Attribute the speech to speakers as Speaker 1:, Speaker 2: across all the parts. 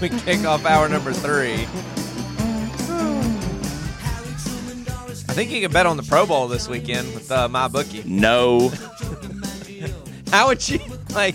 Speaker 1: we kick off hour number 3. I think you can bet on the Pro Bowl this weekend with my bookie.
Speaker 2: No.
Speaker 1: How would you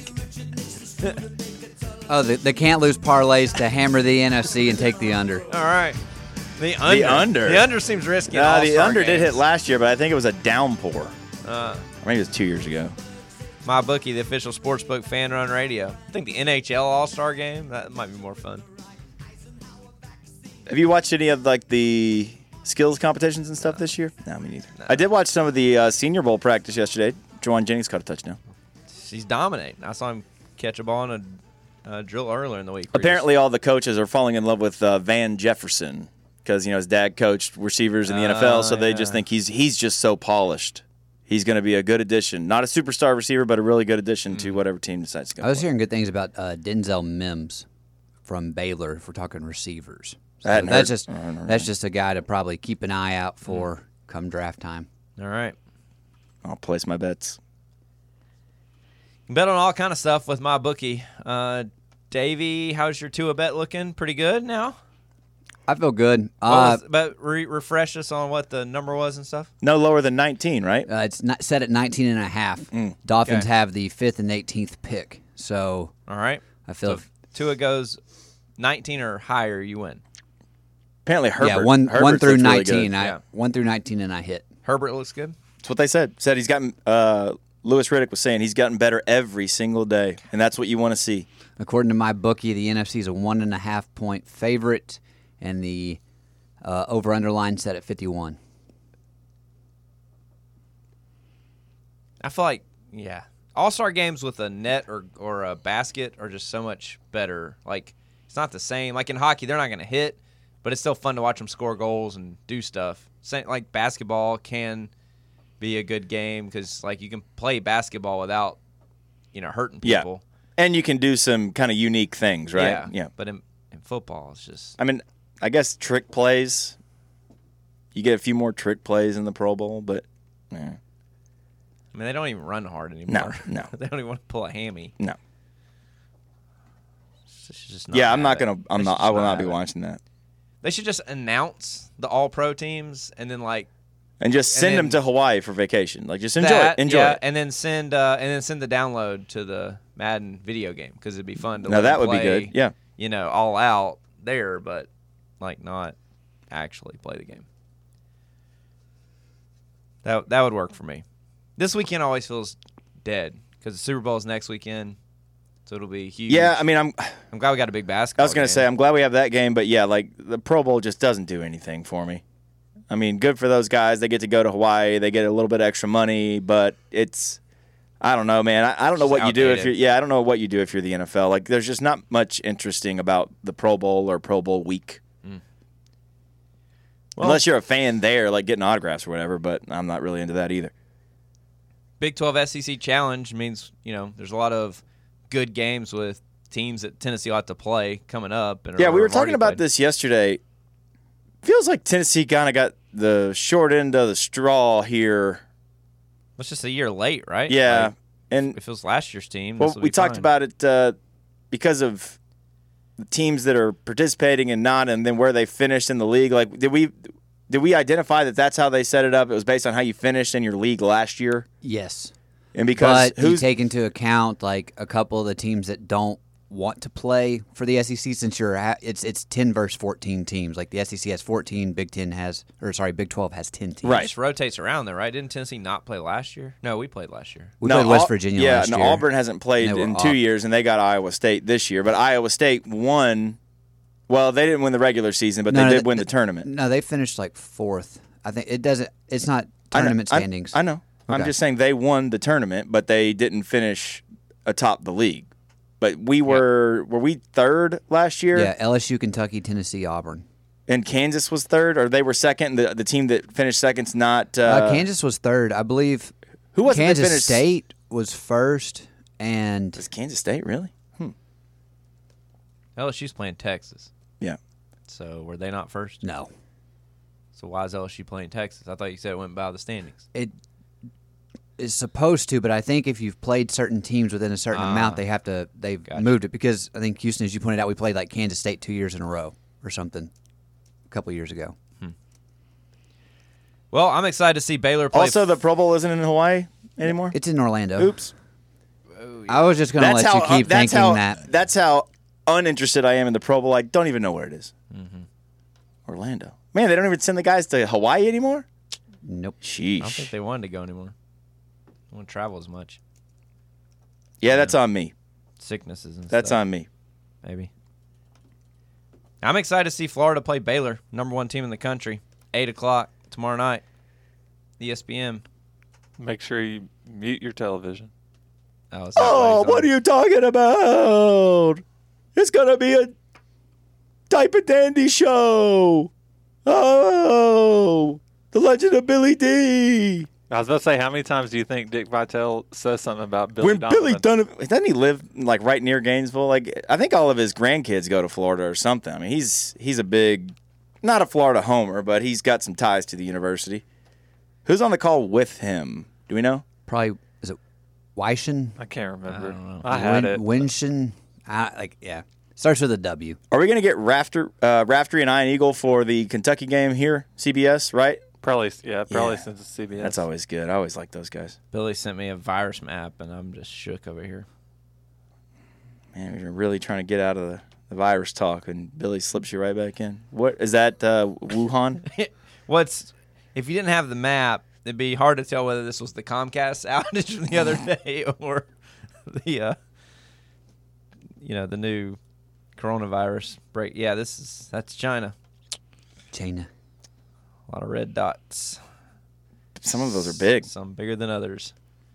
Speaker 3: Oh, the can't lose parlays to hammer the NFC and take the under.
Speaker 1: All right. The under. The under seems risky.
Speaker 2: The under did hit last year, but I think it was a downpour.
Speaker 1: Uh,
Speaker 2: Or maybe it was 2 years ago.
Speaker 1: My bookie, the official sportsbook fan run radio. I think the NHL All-Star game, that might be more fun.
Speaker 2: Have you watched any of the skills competitions and stuff this year? No, me neither. No. I did watch some of the Senior Bowl practice yesterday. Juwan Jennings caught a touchdown.
Speaker 1: He's dominating. I saw him catch a ball in a drill earlier in the week.
Speaker 2: Apparently, all the coaches are falling in love with Van Jefferson because his dad coached receivers in the NFL, so they just think he's just so polished. He's going to be a good addition. Not a superstar receiver, but a really good addition to whatever team decides to go.
Speaker 3: I was hearing good things about Denzel Mims from Baylor if we're talking receivers. So that's just a guy to probably keep an eye out for come draft time.
Speaker 1: All right.
Speaker 2: I'll place my bets.
Speaker 1: You can bet on all kind of stuff with my bookie. Davey, how's your Tua bet looking? Pretty good now?
Speaker 3: I feel good.
Speaker 1: Refresh us on what the number was and stuff.
Speaker 2: No lower than 19, right?
Speaker 3: It's not set at 19.5. Dolphins have the 5th and 18th pick. So
Speaker 1: all right.
Speaker 3: I feel
Speaker 1: if Tua goes 19 or higher, you win.
Speaker 2: Apparently Herbert.
Speaker 3: Yeah, 1 through 19.
Speaker 2: Really
Speaker 3: 1 through 19 and I hit.
Speaker 1: Herbert looks good.
Speaker 2: That's what they said. Said he's gotten Louis Riddick was saying he's gotten better every single day, and that's what you want to see.
Speaker 3: According to my bookie, the NFC is a 1.5 point favorite, and the over-under line set at 51.
Speaker 1: I feel like, All-Star games with a net or a basket are just so much better. Like, it's not the same. Like in hockey, they're not going to hit, but it's still fun to watch them score goals and do stuff. Same, like basketball can be a good game because, like, you can play basketball without, hurting people.
Speaker 2: Yeah. And you can do some kind of unique things, right?
Speaker 1: Yeah. But in football, it's just...
Speaker 2: I mean, I guess trick plays. You get a few more trick plays in the Pro Bowl, but... Yeah.
Speaker 1: I mean, they don't even run hard anymore.
Speaker 2: No.
Speaker 1: They don't even want to pull a hammy.
Speaker 2: No.
Speaker 1: I
Speaker 2: will not be watching that.
Speaker 1: They should just announce the All-Pro teams and then,
Speaker 2: and just send them to Hawaii for vacation. Like, just enjoy it.
Speaker 1: And then send the download to the Madden video game because it'd be fun to.
Speaker 2: Now that would
Speaker 1: play,
Speaker 2: be good. Yeah.
Speaker 1: All out there, but not actually play the game. That would work for me. This weekend always feels dead because the Super Bowl is next weekend, so it'll be huge.
Speaker 2: Yeah, I mean, I'm
Speaker 1: glad we got a big basketball.
Speaker 2: I was going to say I'm glad we have that game, but the Pro Bowl just doesn't do anything for me. I mean, good for those guys. They get to go to Hawaii. They get a little bit of extra money, but I don't know, man. I don't know what you do if you're. I don't know what you do if you're the NFL. Like, there's just not much interesting about the Pro Bowl or Pro Bowl week. Well, unless you're a fan there, like getting autographs or whatever. But I'm not really into that either.
Speaker 1: Big 12 SEC Challenge means there's a lot of good games with teams that Tennessee ought to play coming up.
Speaker 2: We were talking about this yesterday. Feels like Tennessee kind of got the short end of the straw here.
Speaker 1: It's just a year late, right?
Speaker 2: Yeah. And
Speaker 1: if it was last year's team,
Speaker 2: well, we talked about it because of the teams that are participating and not, and then where they finished in the league. Like, did we identify that that's how they set it up? It was based on how you finished in your league last year?
Speaker 3: Yes.
Speaker 2: And because
Speaker 3: you take into account like a couple of the teams that don't want to play for the SEC since it's 10 versus 14 teams. Like the SEC has 14, Big 12 has 10 teams.
Speaker 1: Right. It just rotates around there, right? Didn't Tennessee not play last year? No, we played last year.
Speaker 3: We played West Virginia last year.
Speaker 2: Auburn hasn't played in 2 years, and they got Iowa State this year. But Iowa State won. Well, they didn't win the regular season, but they did win the tournament.
Speaker 3: No, they finished like 4th. I think it's not tournament standings.
Speaker 2: I know. Okay. I'm just saying they won the tournament, but they didn't finish atop the league. But were we 3rd last year?
Speaker 3: Yeah, LSU, Kentucky, Tennessee, Auburn.
Speaker 2: And Kansas was 3rd, or they were 2nd? The team that finished 2nd's not...
Speaker 3: Kansas was 3rd. I believe
Speaker 2: Who was
Speaker 3: Kansas State was 1st. And
Speaker 2: was Kansas State, really?
Speaker 1: LSU's playing Texas.
Speaker 2: Yeah.
Speaker 1: So were they not 1st?
Speaker 3: No.
Speaker 1: So why is LSU playing Texas? I thought you said it went by the standings.
Speaker 3: is supposed to, but I think if you've played certain teams within a certain amount, they've
Speaker 1: Gotcha.
Speaker 3: moved it because I think Houston, as you pointed out, we played like Kansas State 2 years in a row or something a couple years ago.
Speaker 1: Well, I'm excited to see Baylor play.
Speaker 2: Also, the Pro Bowl isn't in Hawaii anymore.
Speaker 3: It's in Orlando.
Speaker 2: Oops.
Speaker 3: I was just going to let you keep thinking that.
Speaker 2: That's how uninterested I am in the Pro Bowl. I don't even know where it is. Orlando. Man, they don't even send the guys to Hawaii anymore?
Speaker 3: Nope.
Speaker 2: Sheesh.
Speaker 1: I don't think they wanted to go anymore. They don't want to travel as much.
Speaker 2: Yeah, that's on me.
Speaker 1: Sicknesses and
Speaker 2: That's
Speaker 1: stuff.
Speaker 2: on me.
Speaker 1: Maybe. I'm excited to see Florida play Baylor, number 1 team in the country. 8 o'clock tomorrow night. ESPN.
Speaker 4: Make sure you mute your television.
Speaker 2: Oh, what are you talking about? It's going to be a type of dandy show. Oh, the legend of Billy D.
Speaker 4: I was about to say, how many times do you think Dick Vitale says something about Billy
Speaker 2: When
Speaker 4: Donovan?
Speaker 2: Billy Donovan, doesn't he live like right near Gainesville? Like I think all of his grandkids go to Florida or something. I mean, he's a big, not a Florida homer, but he's got some ties to the university. Who's on the call with him? Do we know?
Speaker 3: Probably, is it Weishen?
Speaker 4: I can't remember.
Speaker 1: I don't know.
Speaker 4: I had it.
Speaker 3: Winston? Yeah. Starts with a W.
Speaker 2: Are we going to get Raftery and Iron Eagle for the Kentucky game here? CBS, right?
Speaker 4: Probably since it's CBS.
Speaker 2: That's always good. I always like those guys.
Speaker 1: Billy sent me a virus map, and I'm just shook over here.
Speaker 2: Man, you're really trying to get out of the virus talk, and Billy slips you right back in. What is that? Wuhan?
Speaker 1: If you didn't have the map, it'd be hard to tell whether this was the Comcast outage from the other day or the the new coronavirus break. Yeah, that's China.
Speaker 3: China.
Speaker 1: A lot of red dots.
Speaker 2: Some of those are big.
Speaker 1: Some bigger than others.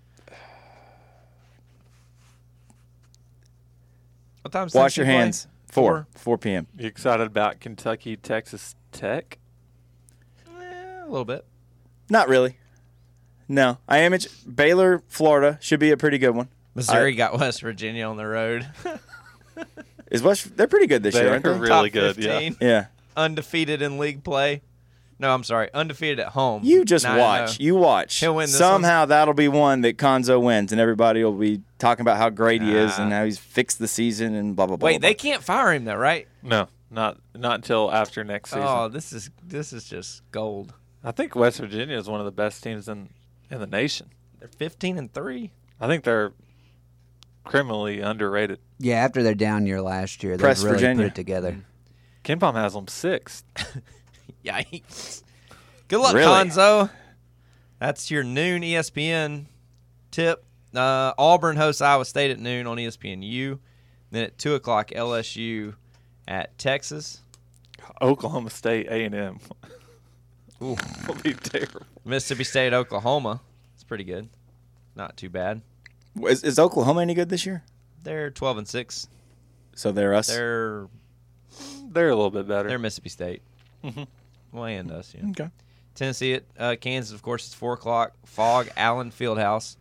Speaker 1: What time's
Speaker 2: Wash your
Speaker 1: Tennessee play?
Speaker 2: hands. 4 p.m.
Speaker 4: You excited about Kentucky, Texas Tech?
Speaker 1: A little bit.
Speaker 2: Not really. No, I am. Baylor, Florida should be a pretty good one.
Speaker 1: Missouri got West Virginia on the road.
Speaker 2: They're pretty good this year, aren't they?
Speaker 4: They're really
Speaker 1: Top
Speaker 4: good,
Speaker 1: 15,
Speaker 2: Yeah.
Speaker 1: undefeated in league play. No, I'm sorry, undefeated at home.
Speaker 2: You just
Speaker 1: 9-0.
Speaker 2: watch. You watch.
Speaker 1: He'll win this
Speaker 2: Somehow that'll be one that Konzo wins, and everybody will be talking about how great he is and
Speaker 1: Nah.
Speaker 2: how he's fixed the season and blah blah blah.
Speaker 1: Wait,
Speaker 2: blah,
Speaker 1: they can't fire him though, right?
Speaker 4: No, not until after next season.
Speaker 1: Oh, this is just gold.
Speaker 4: I think West Virginia is one of the best teams in the nation.
Speaker 1: They're 15-3.
Speaker 4: I think they're criminally underrated.
Speaker 3: Yeah, after their down year last year,
Speaker 2: Press
Speaker 3: they've really
Speaker 2: Virginia.
Speaker 3: put it together.
Speaker 4: Ken Palm has them sixth.
Speaker 1: Yikes. Good luck,
Speaker 2: Really?
Speaker 1: Konzo. That's your noon ESPN tip. Auburn hosts Iowa State at noon on ESPNU. Then at 2 o'clock, LSU at Texas.
Speaker 4: Oklahoma State, A&M.
Speaker 1: Ooh.
Speaker 4: Will be terrible.
Speaker 1: Mississippi State, Oklahoma. It's pretty good. Not too bad.
Speaker 2: Is Oklahoma any good this year?
Speaker 1: They're 12-6.
Speaker 2: So they're us.
Speaker 1: They're
Speaker 4: They're a little bit better.
Speaker 1: they're Mississippi State.
Speaker 4: Mhm.
Speaker 1: Well, and us, yeah.
Speaker 2: Okay.
Speaker 1: Tennessee at Kansas, of course, it's 4 o'clock. Fog, Allen Fieldhouse.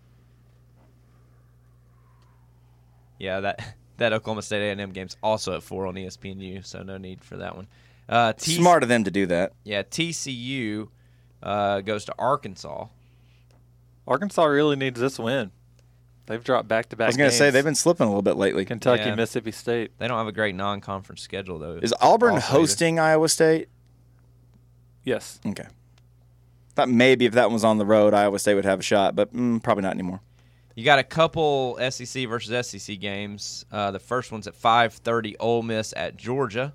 Speaker 1: Yeah, that Oklahoma State A&M game's also at 4 on ESPNU, so no need for that one.
Speaker 2: Smart of them to do that.
Speaker 1: Yeah, TCU goes to Arkansas.
Speaker 4: Arkansas really needs this win. They've dropped back-to-back
Speaker 2: I was going to
Speaker 4: games.
Speaker 2: say they've been slipping a little bit lately.
Speaker 4: Kentucky,
Speaker 1: Yeah.
Speaker 4: Mississippi State.
Speaker 1: They don't have a great non-conference schedule, though.
Speaker 2: Is Auburn
Speaker 1: Also either.
Speaker 2: hosting Iowa State?
Speaker 4: Yes.
Speaker 2: Okay. Thought maybe if that one was on the road, Iowa State would have a shot, but probably not anymore.
Speaker 1: You got a couple SEC versus SEC games. The first one's at 5:30. Ole Miss at Georgia.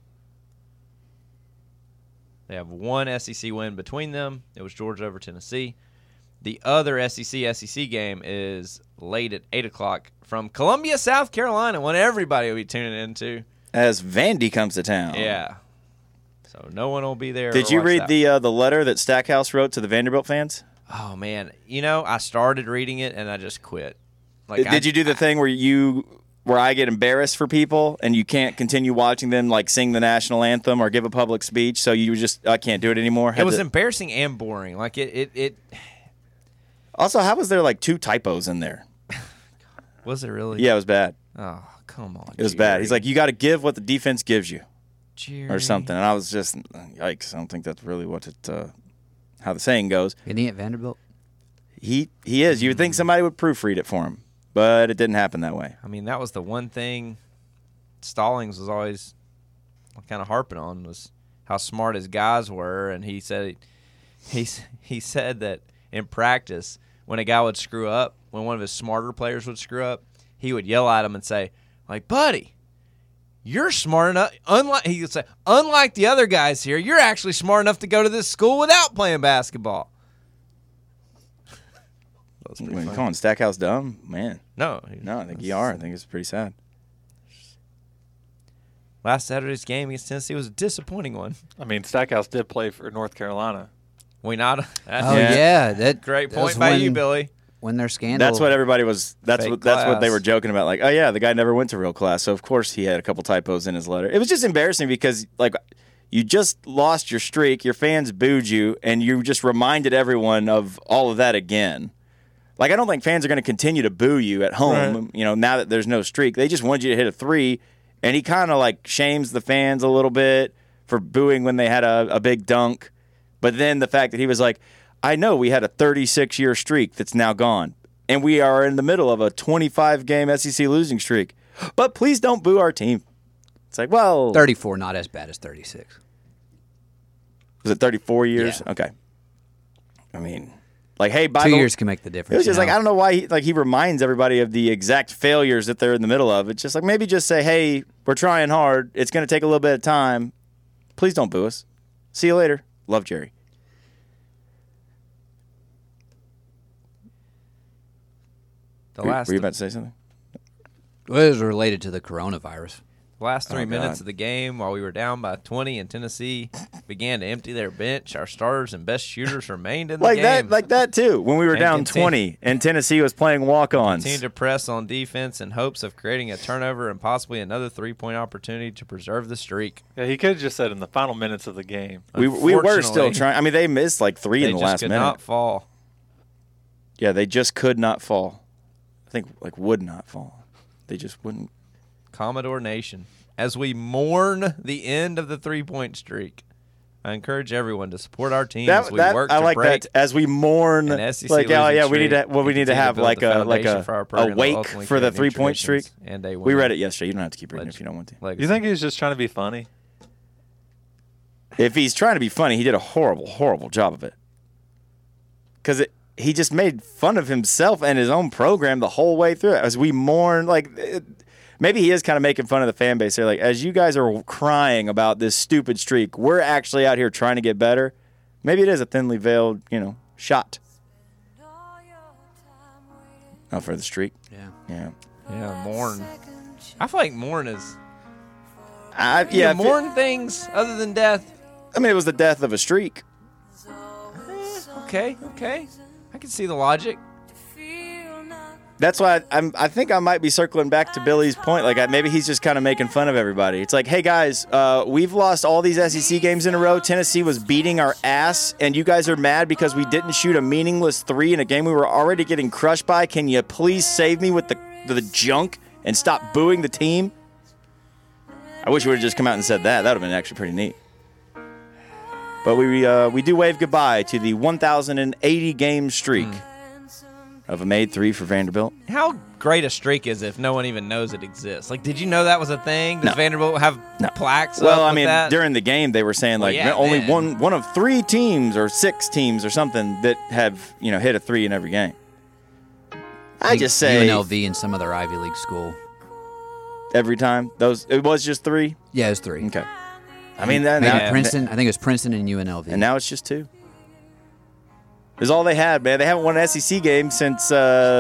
Speaker 1: They have one SEC win between them. It was Georgia over Tennessee. The other SEC game is late at 8 o'clock from Columbia, South Carolina, one everybody will be tuning into.
Speaker 2: As Vandy comes to town.
Speaker 1: Yeah. So no one will be there.
Speaker 2: Did
Speaker 1: to
Speaker 2: you
Speaker 1: watch
Speaker 2: read
Speaker 1: that.
Speaker 2: the letter that Stackhouse wrote to the Vanderbilt fans?
Speaker 1: Oh, man. I started reading it, and I just quit.
Speaker 2: Did you do the thing where I get embarrassed for people and you can't continue watching them like sing the national anthem or give a public speech, so you just I can't do it anymore?
Speaker 1: It was embarrassing and boring. Like it
Speaker 2: Also, how was there like 2 typos in there?
Speaker 1: was it really?
Speaker 2: Yeah, it was bad.
Speaker 1: Oh, come on.
Speaker 2: It was bad. He's like, you got to give what the defense gives you
Speaker 1: Jerry.
Speaker 2: or something. And I was just, yikes. I don't think that's really what how the saying goes.
Speaker 3: Isn't he at Vanderbilt?
Speaker 2: He is. You would think somebody would proofread it for him, but it didn't happen that way.
Speaker 1: I mean, that was the one thing Stallings was always kind of harping on, was how smart his guys were, and he said that in practice, when a guy would screw up, when one of his smarter players would screw up, he would yell at him and say, like, buddy, you're smart enough. He would say, unlike the other guys here, you're actually smart enough to go to this school without playing basketball.
Speaker 2: Come on, Stackhouse dumb? Man.
Speaker 1: No,
Speaker 2: I think you are. I think it's pretty sad.
Speaker 1: Last Saturday's game against Tennessee was a disappointing one.
Speaker 4: I mean, Stackhouse did play for North Carolina.
Speaker 1: We not.
Speaker 3: Oh yeah, that
Speaker 1: Great
Speaker 3: that
Speaker 1: point
Speaker 3: was
Speaker 1: by
Speaker 3: when-
Speaker 1: you, Billy.
Speaker 3: When their scandal.
Speaker 2: That's what everybody was. That's
Speaker 1: Fake
Speaker 2: what they
Speaker 1: class.
Speaker 2: were joking about. Like, oh yeah, the guy never went to real class, so of course he had a couple typos in his letter. It was just embarrassing because like you just lost your streak, your fans booed you, and you just reminded everyone of all of that again. Like, I don't think fans are going to continue to boo you at home.
Speaker 1: Right.
Speaker 2: You know, now that there's no streak, they just wanted you to hit a 3, and he kind of like shames the fans a little bit for booing when they had a big dunk. But then the fact that he was like, I know we had a 36-year streak that's now gone, and we are in the middle of a 25-game SEC losing streak. But please don't boo our team. It's like, well,
Speaker 3: 34, not as bad as 36.
Speaker 2: was it 34 years?
Speaker 3: Yeah.
Speaker 2: Okay. I mean, like, hey, by
Speaker 3: 2
Speaker 2: the
Speaker 3: years can make the difference.
Speaker 2: It was just
Speaker 3: you
Speaker 2: like,
Speaker 3: know?
Speaker 2: I don't know why he reminds everybody of the exact failures that they're in the middle of. It's just like, maybe just say, hey, we're trying hard. It's going to take a little bit of time. Please don't boo us. See you later. Love, Jerry. Were you about to say something?
Speaker 3: Well, it was related to the coronavirus.
Speaker 1: Last 3
Speaker 2: Oh,
Speaker 1: minutes
Speaker 2: God.
Speaker 1: of the game, while we were down by 20 and Tennessee began to empty their bench, our starters and best shooters remained in the game.
Speaker 2: Like that too. When we were
Speaker 1: And
Speaker 2: down
Speaker 1: continue-
Speaker 2: 20 and Tennessee was playing walk-ons.
Speaker 1: Continued to press on defense in hopes of creating a turnover and possibly another 3-point opportunity to preserve the streak.
Speaker 4: Yeah, he could have just said in the final minutes of the game.
Speaker 2: We were still
Speaker 1: Unfortunately,
Speaker 2: trying. I mean, they missed like 3
Speaker 1: They
Speaker 2: in the
Speaker 1: just
Speaker 2: last
Speaker 1: could
Speaker 2: minute.
Speaker 1: not fall.
Speaker 2: Yeah, they just could not fall. I think like would not fall. They just wouldn't.
Speaker 1: Commodore Nation. As we mourn the end of the 3-point streak, I encourage everyone to support our team as we work
Speaker 2: I
Speaker 1: to
Speaker 2: like
Speaker 1: break
Speaker 2: that. As we mourn,
Speaker 1: an SEC
Speaker 2: like, oh
Speaker 1: losing
Speaker 2: yeah, we need to.
Speaker 1: streak
Speaker 2: Well, we
Speaker 1: and
Speaker 2: need to
Speaker 1: continue
Speaker 2: have
Speaker 1: build
Speaker 2: like
Speaker 1: the
Speaker 2: a
Speaker 1: foundation for our program that
Speaker 2: wake
Speaker 1: ultimately
Speaker 2: for the
Speaker 1: create new
Speaker 2: 3-point streak.
Speaker 1: traditions and a
Speaker 2: We
Speaker 1: winning
Speaker 2: read it yesterday. You don't have to keep reading it if you don't want to.
Speaker 1: legacy.
Speaker 4: You think he was just trying to be funny?
Speaker 2: If he's trying to be funny, he did a horrible, horrible job of it. Because he just made fun of himself and his own program the whole way through it. As we mourn, maybe he is kind of making fun of the fan base. They're like, as you guys are crying about this stupid streak, we're actually out here trying to get better. Maybe it is a thinly veiled, shot. Oh, for the streak?
Speaker 3: Yeah.
Speaker 1: Yeah, mourn. I feel like mourn is.
Speaker 2: Yeah.
Speaker 1: Mourn things other than death.
Speaker 2: I mean, it was the death of a streak.
Speaker 1: Okay. I can see the logic.
Speaker 2: That's why I think I might be circling back to Billy's point. Like, maybe he's just kind of making fun of everybody. It's like, hey, guys, we've lost all these SEC games in a row. Tennessee was beating our ass, and you guys are mad because we didn't shoot a meaningless 3 in a game we were already getting crushed by. Can you please save me with the junk and stop booing the team? I wish we would have just come out and said that. That would have been actually pretty neat. But we do wave goodbye to the 1,080-game streak of a made 3 for Vanderbilt.
Speaker 1: How great a streak is it if no one even knows it exists? Like, did you know that was a thing? Does
Speaker 2: No.
Speaker 1: Vanderbilt have plaques
Speaker 2: Well,
Speaker 1: up
Speaker 2: I
Speaker 1: with
Speaker 2: mean,
Speaker 1: that?
Speaker 2: during the game, they were saying like
Speaker 1: yeah,
Speaker 2: only
Speaker 1: then.
Speaker 2: one of 3 teams or 6 teams or something that have hit a 3 in every game. I just say
Speaker 3: UNLV and some other Ivy League school.
Speaker 2: every time it was just 3.
Speaker 3: Yeah, it was 3.
Speaker 2: Okay, I mean that
Speaker 3: Maybe
Speaker 2: now,
Speaker 3: Princeton. I think it was Princeton and UNLV.
Speaker 2: and now it's just 2. Is all they had, man. They haven't won an SEC game since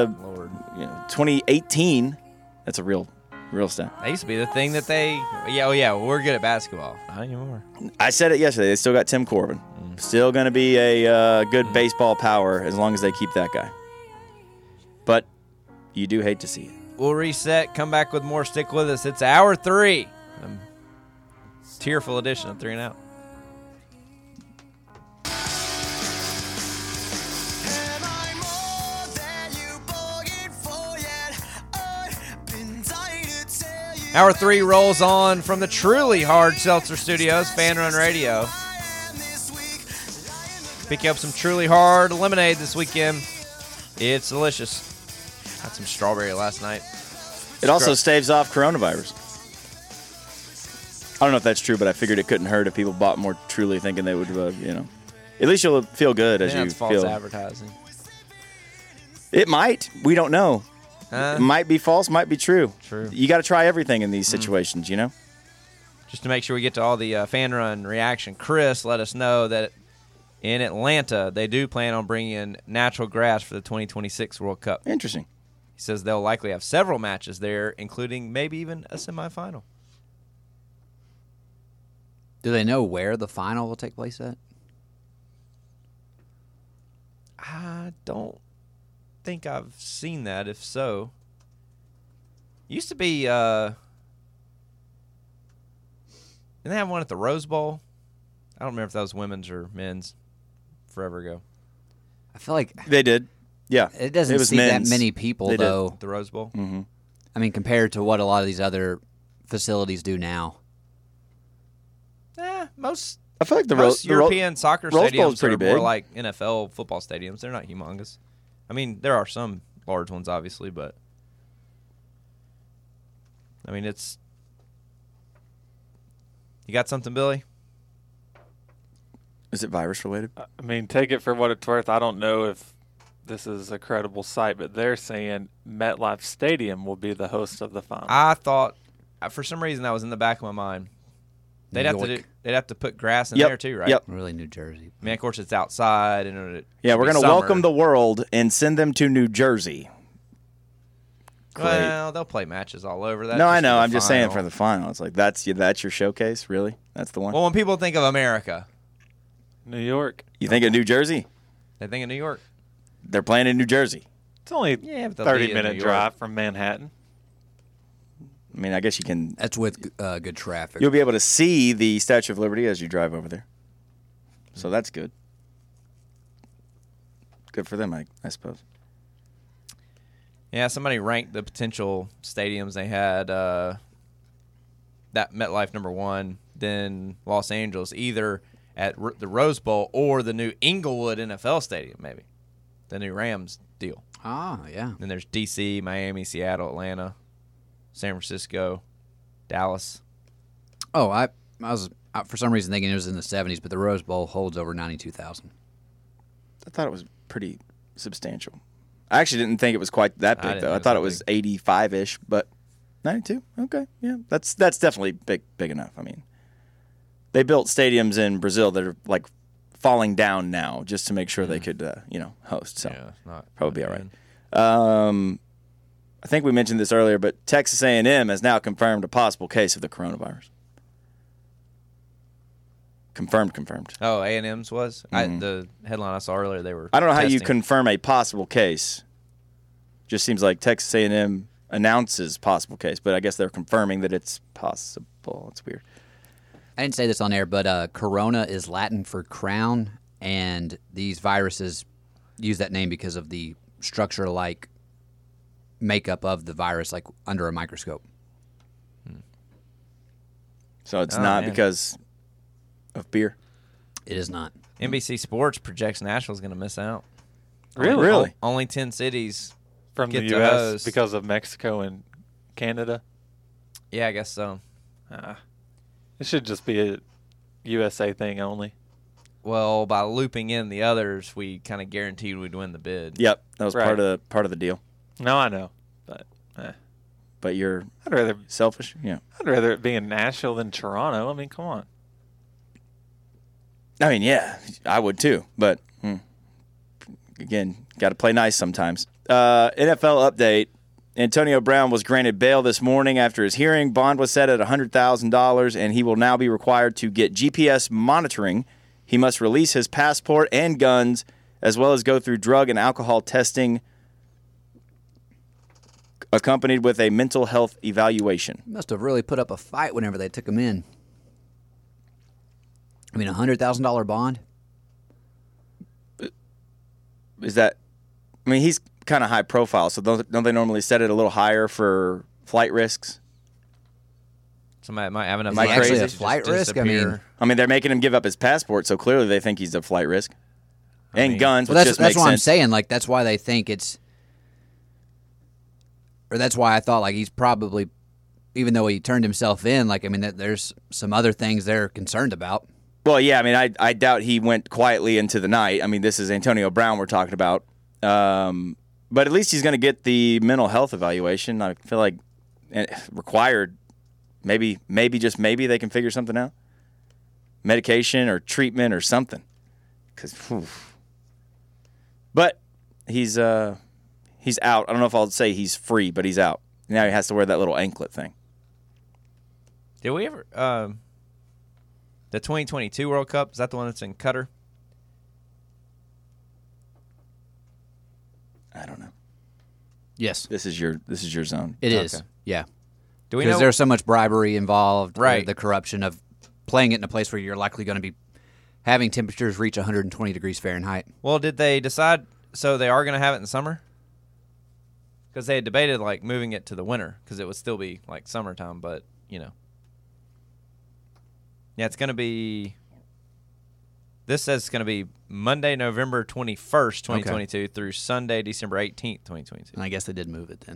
Speaker 2: 2018. That's a real stat.
Speaker 1: That used to be the thing that we're good at basketball. Not anymore.
Speaker 2: I said it yesterday. They still got Tim Corbin. Still going to be a good baseball power as long as they keep that guy. But you do hate to see it.
Speaker 1: We'll reset, come back with more. Stick with us. It's hour 3. Tearful edition of 3 and Out. Hour 3 rolls on from the truly hard seltzer studios, Fan Run Radio. Pick you up some truly hard lemonade this weekend. It's delicious. Had some strawberry last night.
Speaker 2: It also staves off coronavirus. I don't know if that's true, but I figured it couldn't hurt if people bought more truly thinking they would, At least you'll feel good as you
Speaker 1: That's false
Speaker 2: feel.
Speaker 1: advertising.
Speaker 2: It might. We don't know. It might be false, might be true.
Speaker 1: True.
Speaker 2: You got to try everything in these situations, you know?
Speaker 1: Just to make sure we get to all the fan run reaction, Chris let us know that in Atlanta, they do plan on bringing in natural grass for the 2026 World Cup.
Speaker 2: Interesting.
Speaker 1: He says they'll likely have several matches there, including maybe even a semifinal.
Speaker 3: Do they know where the final will take place at?
Speaker 1: I don't think I've seen that. If so, used to be. Didn't they have one at the Rose Bowl? I don't remember if that was women's or men's. Forever ago.
Speaker 3: I feel like
Speaker 2: They did. Yeah.
Speaker 3: it doesn't
Speaker 2: was
Speaker 3: see
Speaker 2: men's.
Speaker 3: that many people,
Speaker 2: They did.
Speaker 3: though.
Speaker 1: The Rose Bowl.
Speaker 2: Mm-hmm.
Speaker 3: I mean, compared to what a lot of these other facilities do now.
Speaker 1: Most
Speaker 2: I feel like
Speaker 1: most European soccer
Speaker 2: Rose Bowl's
Speaker 1: stadiums
Speaker 2: pretty
Speaker 1: are more
Speaker 2: big.
Speaker 1: like NFL football stadiums. They're not humongous. I mean, there are some large ones, obviously, but I mean, it's. You got something, Billy?
Speaker 2: Is it virus related?
Speaker 4: I mean, take it for what it's worth. I don't know if this is a credible site, but they're saying MetLife Stadium will be the host of the final.
Speaker 1: I thought, for some reason, that was in the back of my mind. They'd have to put grass in there too, right?
Speaker 2: Yep.
Speaker 3: Really, New Jersey.
Speaker 1: I mean, of course, it's outside, and
Speaker 2: Yeah, we're
Speaker 1: going to
Speaker 2: welcome the world and send them to New Jersey. Great.
Speaker 1: Well, they'll play matches all over that.
Speaker 2: No, I
Speaker 1: just
Speaker 2: know.
Speaker 1: for the
Speaker 2: I'm just saying
Speaker 1: final.
Speaker 2: for the final. It's like that's your showcase, really? That's the one.
Speaker 1: Well, when people think of America,
Speaker 4: New York.
Speaker 2: You think of New Jersey?
Speaker 1: they think of New York.
Speaker 2: They're playing in New Jersey.
Speaker 4: It's only
Speaker 1: Yeah, but they'll be in
Speaker 4: 30-minute
Speaker 1: New York.
Speaker 4: drive from Manhattan.
Speaker 2: I mean, I guess you can.
Speaker 3: That's with good traffic.
Speaker 2: You'll be able to see the Statue of Liberty as you drive over there. So that's good. Good for them, I suppose.
Speaker 1: Yeah, somebody ranked the potential stadiums. They had that MetLife number 1, then Los Angeles, either at the Rose Bowl or the new Inglewood NFL Stadium, maybe the new Rams deal.
Speaker 3: Ah, yeah.
Speaker 1: Then there's D.C., Miami, Seattle, Atlanta, San Francisco, Dallas.
Speaker 3: Oh, I was for some reason thinking it was in the 70s, but the Rose Bowl holds over 92,000.
Speaker 2: I thought it was pretty substantial. I actually didn't think it was quite that
Speaker 1: I
Speaker 2: big,
Speaker 1: didn't
Speaker 2: though. I
Speaker 1: think it
Speaker 2: thought it
Speaker 1: was
Speaker 2: was
Speaker 1: that
Speaker 2: 85-ish, but 92? Okay, yeah. That's definitely big enough. I mean, they built stadiums in Brazil that are, like, falling down now just to make sure they could, host. So
Speaker 1: Yeah, not
Speaker 2: probably be all
Speaker 1: bad.
Speaker 2: right. I think we mentioned this earlier, but Texas A&M has now confirmed a possible case of the coronavirus. Confirmed.
Speaker 1: Oh, A&M's was? The headline I saw earlier, they were
Speaker 2: I don't know how you
Speaker 1: testing.
Speaker 2: confirm a possible case. Just seems like Texas A&M announces possible case, but I guess they're confirming that it's possible. It's weird.
Speaker 3: I didn't say this on air, but corona is Latin for crown, and these viruses use that name because of the structure-like makeup of the virus, like under a microscope.
Speaker 2: So it's
Speaker 1: Oh,
Speaker 2: not
Speaker 1: man.
Speaker 2: because of beer.
Speaker 3: It is not.
Speaker 1: NBC Sports projects Nashville's going to miss out.
Speaker 2: Really?
Speaker 1: Only 10 cities.
Speaker 4: From
Speaker 1: Get
Speaker 4: the
Speaker 1: to
Speaker 4: U.S.
Speaker 1: host.
Speaker 4: because of Mexico and Canada.
Speaker 1: Yeah, I guess so.
Speaker 4: It should just be a USA thing only.
Speaker 1: Well, by looping in the others, we kind of guaranteed we'd win the bid.
Speaker 2: Yep, that was
Speaker 4: Right.
Speaker 2: part of the deal.
Speaker 4: No, I know, but
Speaker 2: But you're
Speaker 4: I'd rather
Speaker 2: selfish? Yeah.
Speaker 4: it be in Nashville than Toronto. I mean, come on.
Speaker 2: I mean, yeah, I would too. But again, got to play nice sometimes. NFL update. Antonio Brown was granted bail this morning after his hearing. Bond was set at $100,000, and he will now be required to get GPS monitoring. He must release his passport and guns, as well as go through drug and alcohol testing, accompanied with a mental health evaluation.
Speaker 3: Must have really put up a fight whenever they took him in. I mean, $100,000 bond?
Speaker 2: Is that? I mean, he's kind of high profile, so don't they normally set it a little higher for flight risks?
Speaker 1: Somebody might have enough
Speaker 2: Am I
Speaker 1: money
Speaker 2: crazy?
Speaker 1: to
Speaker 3: A flight
Speaker 1: just
Speaker 3: risk? I mean-
Speaker 1: disappear.
Speaker 2: I mean, they're making him give up his passport, so clearly they think he's a flight risk. and
Speaker 1: mean-
Speaker 2: guns.
Speaker 3: Well,
Speaker 2: which
Speaker 3: that's
Speaker 2: just makes
Speaker 3: what I'm
Speaker 2: sense.
Speaker 3: saying. Like that's why they think or that's why I thought like he's probably, even though he turned himself in, like I mean, there's some other things they're concerned about.
Speaker 2: Well, yeah, I mean, I doubt he went quietly into the night. I mean, this is Antonio Brown we're talking about. But at least he's going to get the mental health evaluation. I feel like required. Maybe just maybe they can figure something out. Medication or treatment or something. But he's out. I don't know if I'll say he's free, but he's out. Now he has to wear that little anklet thing.
Speaker 1: Did we ever the 2022 World Cup, is that the one that's in Qatar?
Speaker 2: I don't know.
Speaker 3: Yes,
Speaker 2: This is your zone.
Speaker 3: it is.
Speaker 1: Okay.
Speaker 3: Yeah,
Speaker 1: Do we
Speaker 3: because
Speaker 1: know
Speaker 3: there's so much bribery involved.
Speaker 1: Right.
Speaker 3: The corruption of playing it in a place where you're likely going to be having temperatures reach 120 degrees Fahrenheit.
Speaker 1: Well, did they decide so they are going to have it in summer? Because they had debated like moving it to the winter because it would still be like summertime, but yeah, it's going to be. This says it's going to be Monday, November 21st, 2022 through Sunday, December 18th, 2022.
Speaker 3: And I guess they did move it then.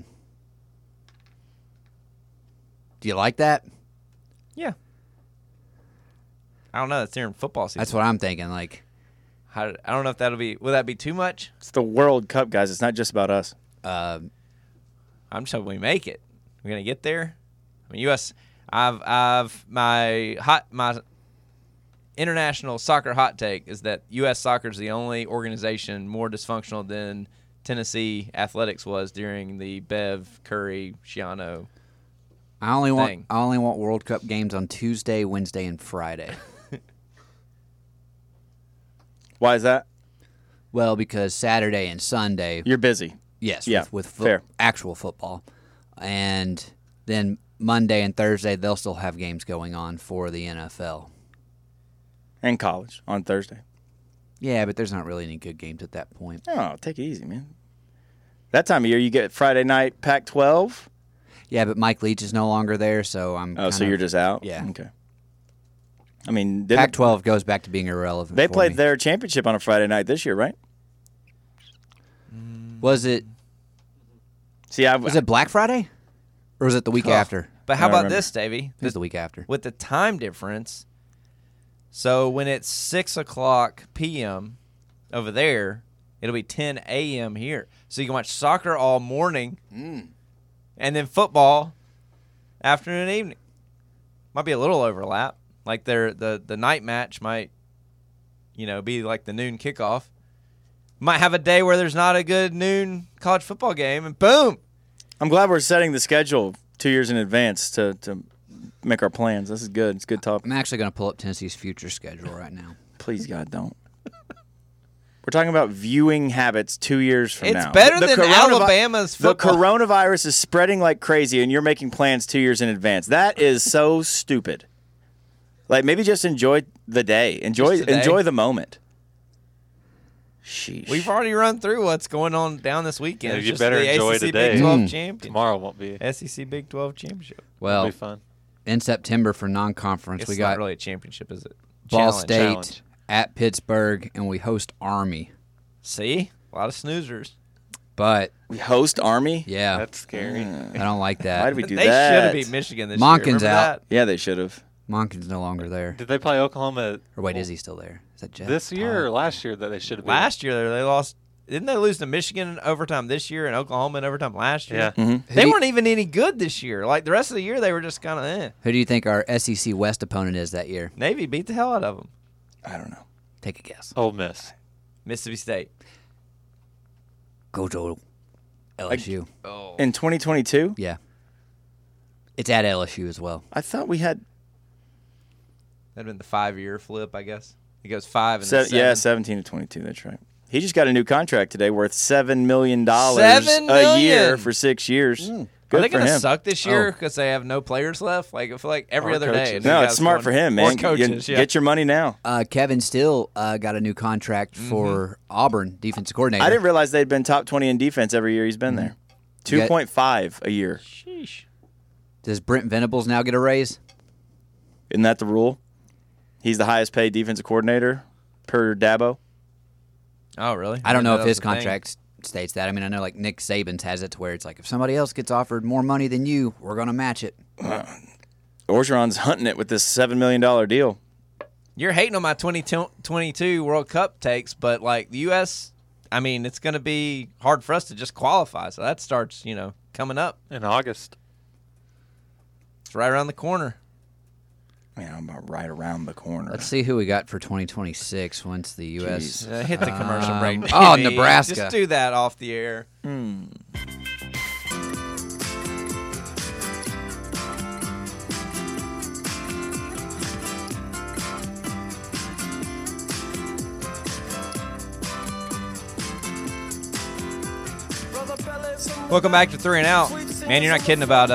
Speaker 3: Do you like that?
Speaker 1: Yeah. I don't know. It's during football season.
Speaker 3: That's what I'm thinking. Like,
Speaker 1: I don't know if that'll be. Will that be too much?
Speaker 2: It's the World Cup, guys. It's not just about us.
Speaker 1: I'm just hoping we make it. We're gonna get there. I mean, U.S. I've my international soccer hot take is that U.S. Soccer is the only organization more dysfunctional than Tennessee Athletics was during the Bev Curry Shiano.
Speaker 3: I only
Speaker 1: thing.
Speaker 3: want World Cup games on Tuesday, Wednesday, and Friday.
Speaker 2: Why is that?
Speaker 3: Well, because Saturday and Sunday,
Speaker 2: You're busy.
Speaker 3: yes,
Speaker 2: yeah,
Speaker 3: with
Speaker 2: fair.
Speaker 3: actual football, and then Monday and Thursday they'll still have games going on for the NFL.
Speaker 2: And college on Thursday.
Speaker 3: Yeah, but there's not really any good games at that point.
Speaker 2: Oh, take it easy, man. That time of year, you get Friday night Pac-12.
Speaker 3: Yeah, but Mike Leach is no longer there, so I'm.
Speaker 2: Oh, so you're just out?
Speaker 3: Yeah.
Speaker 2: Okay. I mean,
Speaker 3: Pac-12 goes back to being irrelevant.
Speaker 2: they
Speaker 3: for
Speaker 2: played
Speaker 3: me.
Speaker 2: their championship on a Friday night this year, right?
Speaker 3: Was it
Speaker 2: See,
Speaker 3: was it Black Friday, or was it the week after?
Speaker 1: But how
Speaker 2: I
Speaker 1: about
Speaker 2: remember.
Speaker 1: this, Davey?
Speaker 3: It was the week after.
Speaker 1: With the time difference, so when it's 6:00 p.m. over there, it'll be 10 a.m. here. So you can watch soccer all morning, and then football afternoon and evening. Might be a little overlap. Like the night match might, be like the noon kickoff. Might have a day where there's not a good noon college football game, and boom.
Speaker 2: I'm glad we're setting the schedule 2 years in advance to make our plans. This is good. It's good talk.
Speaker 3: I'm actually going to pull up Tennessee's future schedule right now.
Speaker 2: Please, God, don't. We're talking about viewing habits 2 years from
Speaker 1: It's
Speaker 2: now.
Speaker 1: better
Speaker 2: The
Speaker 1: than Alabama's
Speaker 2: The
Speaker 1: football.
Speaker 2: coronavirus is spreading like crazy, and you're making plans 2 years in advance. That is so stupid. Like, maybe just enjoy the day. Enjoy the moment. Sheesh.
Speaker 1: We've already run through what's going on down this weekend.
Speaker 4: Yeah,
Speaker 1: It's
Speaker 4: you
Speaker 1: just
Speaker 4: better
Speaker 1: the
Speaker 4: enjoy
Speaker 1: ACC
Speaker 4: today.
Speaker 1: Big 12
Speaker 3: Mm.
Speaker 1: championship.
Speaker 4: Tomorrow won't be.
Speaker 1: SEC Big 12 championship.
Speaker 3: Well,
Speaker 4: It'll be fun.
Speaker 3: in September for non-conference,
Speaker 1: It's
Speaker 3: we
Speaker 1: not
Speaker 3: got
Speaker 1: really a championship, is it?
Speaker 3: Ball
Speaker 1: Challenge.
Speaker 3: State
Speaker 4: Challenge.
Speaker 3: at Pittsburgh, and we host Army.
Speaker 1: See? A lot of snoozers.
Speaker 3: But
Speaker 2: We host Army?
Speaker 3: yeah,
Speaker 4: That's scary.
Speaker 3: I don't like
Speaker 2: Why
Speaker 3: that.
Speaker 2: did we do
Speaker 1: They
Speaker 2: that?
Speaker 1: should have beat Michigan this
Speaker 3: Monken's
Speaker 1: year. Remember
Speaker 3: out.
Speaker 1: that?
Speaker 2: Yeah, they should have.
Speaker 3: Monken's no longer there.
Speaker 4: Did they play Oklahoma
Speaker 3: Or wait, is he still there? Is that Jeff?
Speaker 4: this year or last year that they should have been?
Speaker 1: Last year, they lost. Didn't they lose to Michigan in overtime this year and Oklahoma in overtime last year?
Speaker 4: Yeah.
Speaker 3: Who
Speaker 1: They
Speaker 3: do you-
Speaker 1: weren't even any good this year. Like, the rest of the year, they were just kind of
Speaker 3: Who do you think our SEC West opponent is that year?
Speaker 1: Navy beat the hell out of them.
Speaker 2: I don't know.
Speaker 3: Take a guess.
Speaker 4: Ole Miss.
Speaker 1: Mississippi State.
Speaker 3: Go to LSU.
Speaker 1: Oh.
Speaker 2: In 2022,
Speaker 3: Yeah. It's at LSU as well.
Speaker 2: I thought we had
Speaker 1: That'd been the 5-year flip, I guess. It goes 5 and then 7.
Speaker 2: yeah, 17 to 22. That's right. He just got a new contract today worth $7 million
Speaker 1: $7
Speaker 2: a year
Speaker 1: million?
Speaker 2: for 6 years.
Speaker 1: Are
Speaker 2: Good
Speaker 1: they
Speaker 2: for
Speaker 1: going to
Speaker 2: him.
Speaker 1: suck this year because they have no players left? Like, I feel like every
Speaker 4: Or
Speaker 1: other day.
Speaker 4: coaches.
Speaker 1: new
Speaker 2: No,
Speaker 1: guys
Speaker 2: it's smart
Speaker 1: going-
Speaker 2: for him,
Speaker 1: Or
Speaker 2: man.
Speaker 1: coaches, yeah.
Speaker 2: Get your money now.
Speaker 3: Kevin Steele got a new contract for Auburn, defensive coordinator.
Speaker 2: I didn't realize they'd been top 20 in defense every year he's been there.
Speaker 3: You got-
Speaker 2: 2.5 a year.
Speaker 1: Sheesh.
Speaker 3: Does Brent Venables now get a raise?
Speaker 2: Isn't that the rule? He's the highest paid defensive coordinator per Dabo.
Speaker 1: Oh, really?
Speaker 3: I don't know
Speaker 1: that
Speaker 3: if
Speaker 1: was
Speaker 3: his
Speaker 1: the thing.
Speaker 3: contract states that. I mean, I know like Nick Saban's has it to where it's like if somebody else gets offered more money than you, we're going to match it.
Speaker 2: Orgeron's hunting it with this $7 million deal.
Speaker 1: You're hating on my 2022 World Cup takes, but like the U.S., I mean, it's going to be hard for us to just qualify. So that starts, coming up.
Speaker 4: In August.
Speaker 1: It's right around the corner.
Speaker 2: Man, I'm about right around the corner.
Speaker 3: Let's see who we got for 2026 once the U.S.
Speaker 2: Jeez.
Speaker 1: Hit the commercial break.
Speaker 3: Oh,
Speaker 1: baby.
Speaker 3: Nebraska.
Speaker 1: Just do that off the air. Welcome back to 3 and Out. Man, you're not kidding about